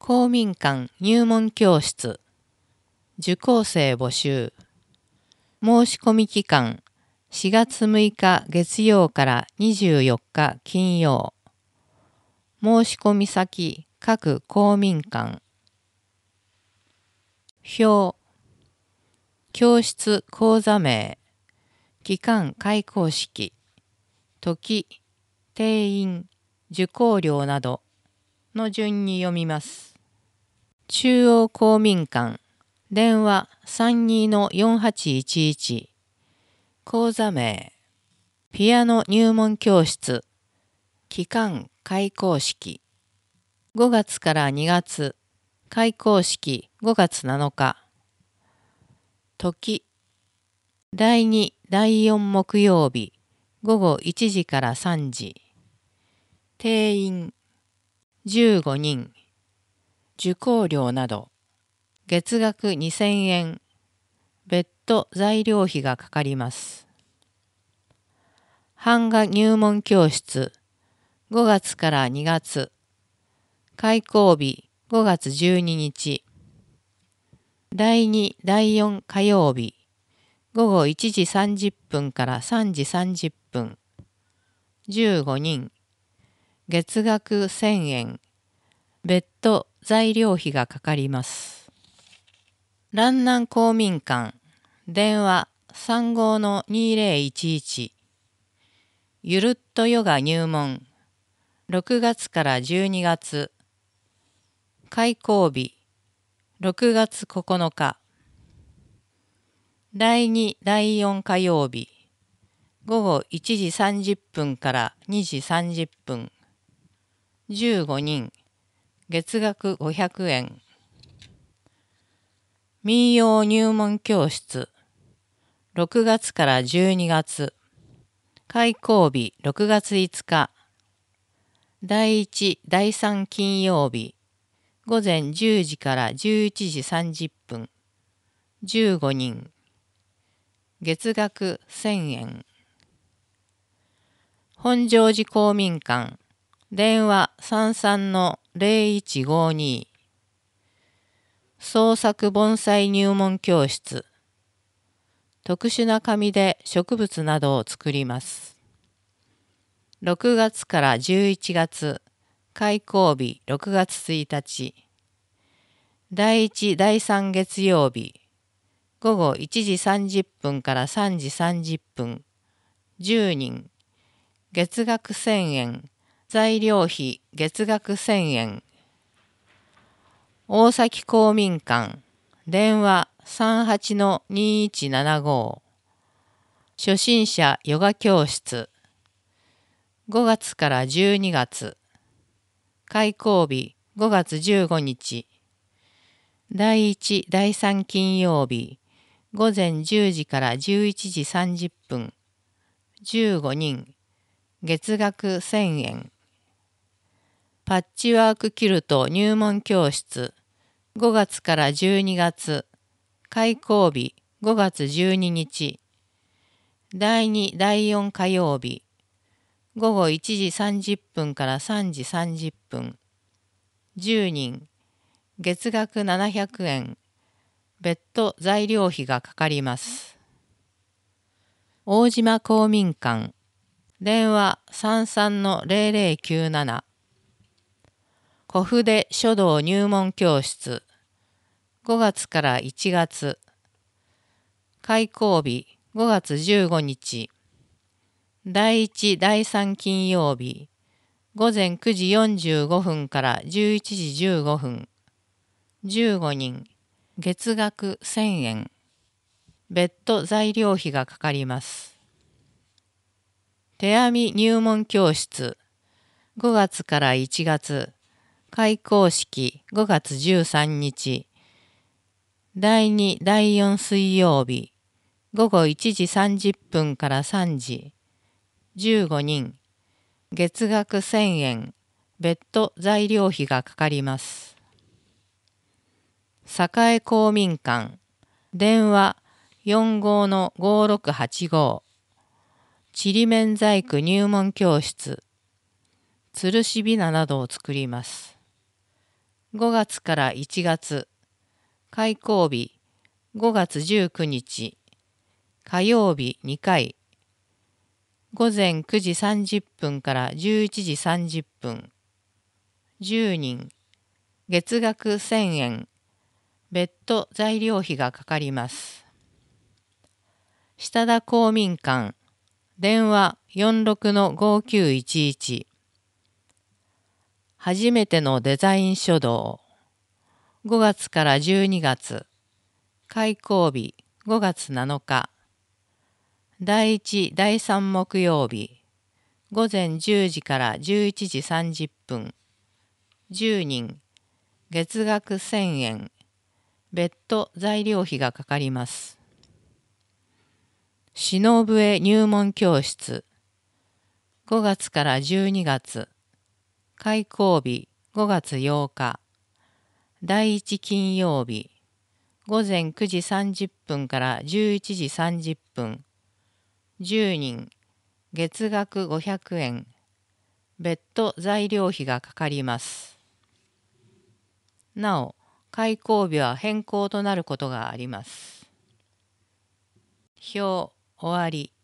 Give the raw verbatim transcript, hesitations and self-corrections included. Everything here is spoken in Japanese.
公民館入門教室受講生募集申し込み期間しがつむいか月曜からにじゅうよっか金曜申し込み先各公民館表教室講座名期間開講式時定員受講料などの順に読みます。中央公民館電話 さんにーのよんはちいちいち 講座名ピアノ入門教室期間開講式ごがつからにがつ開講式ごがつなのか時だいにだいよん木曜日ごごいちじからさんじ定員じゅうごにん受講料など月額にせんえん別途材料費がかかります。版画入門教室ごがつからにがつ開講日ごがつじゅうににちだいにだいよん火曜日ごごいちじさんじゅっぷんからさんじさんじゅっぷんじゅうごにん月額せんえん別途材料費がかかります。蘭南公民館電話 さんごーのにーぜろいちいち ゆるっとヨガ入門ろくがつからじゅうにがつ開講日ろくがつここのかだいにだいよん火曜日ごごいちじさんじゅっぷんからにじさんじゅっぷんじゅうごにん月額ごひゃくえん民謡入門教室ろくがつからじゅうにがつ開講日ろくがついつかだいいちだいさん金曜日ごぜんじゅうじからじゅういちじさんじゅっぷんじゅうごにん月額せんえん本庄寺公民館電話 さんさんのぜろいちごに 創作盆栽入門教室特殊な紙で植物などを作ります。ろくがつからじゅういちがつ開講日ろくがつついたちだいいちだいさん月曜日ごごいちじさんじゅっぷんからさんじさんじゅっぷんじゅうにん月額せんえん材料費月額せんえん大崎公民館電話 さんはちのにいちななご 初心者ヨガ教室ごがつからじゅうにがつ開講日ごがつじゅうごにちだいいちだいさん金曜日ごぜんじゅうじからじゅういちじさんじゅっぷんじゅうごにん月額せんえんパッチワークキルト入門教室ごがつからじゅうにがつ開講日ごがつじゅうににちだいにだいよん火曜日ごごいちじさんじゅっぷんからさんじさんじゅっぷんじゅうにん月額ななひゃくえん別途材料費がかかります。大島公民館電話 さんさんのぜろぜろきゅうなな 小筆書道入門教室ごがつからいちがつ開講日ごがつじゅうごにちだいいちだいさん金曜日ごぜんくじよんじゅうごふんからじゅういちじじゅうごふんじゅうごにん月額せんえん別途材料費がかかります。手編み入門教室ごがつからいちがつ開講式ごがつじゅうさんにちだいにだいよん水曜日ごごいちじさんじゅっぷんからさんじじゅうごにん月額せんえん別途材料費がかかります。栄公民館電話 よんごーのごろくはちご ちりめん細工入門教室吊るしびななどを作ります。 ごがつからいちがつ、開講日ごがつじゅうくにち、火曜日にかい、ごぜんくじさんじゅっぷんからじゅういちじさんじゅっぷん、じゅうにん、月額せんえん、別途材料費がかかります。下田公民館、電話 よんろくのごきゅういちいち。初めてのデザイン書道。ごがつからじゅうにがつ、開講日ごがつなのか。だいいち、だいさん木曜日、ごぜんじゅうじからじゅういちじさんじゅっぷん、じゅうにん、月額せんえん、別途材料費がかかります。篠笛入門教室、ごがつからじゅうにがつ、開講日ごがつようか、だいいち金曜日、ごぜんくじさんじゅっぷんからじゅういちじさんじゅっぷん、じゅうにん、月額ごひゃくえん、別途材料費がかかります。なお、開講日は変更となることがあります。表終わり。